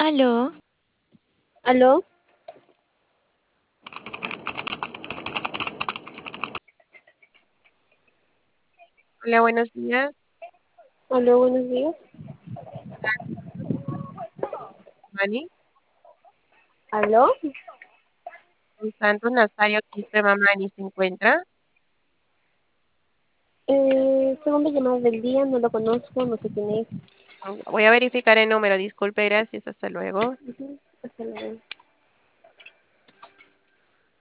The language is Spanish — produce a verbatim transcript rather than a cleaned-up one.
Aló, ¿Aló? Hola, buenos días. ¿Aló? Buenos días. Mani. ¿Aló? Un Santos Nazario Quispe Mamani se encuentra. Eh, segundo llamada del día, no lo conozco, no sé quién es. Voy a verificar el número. Disculpe, gracias. Hasta luego. Ujú, hasta luego.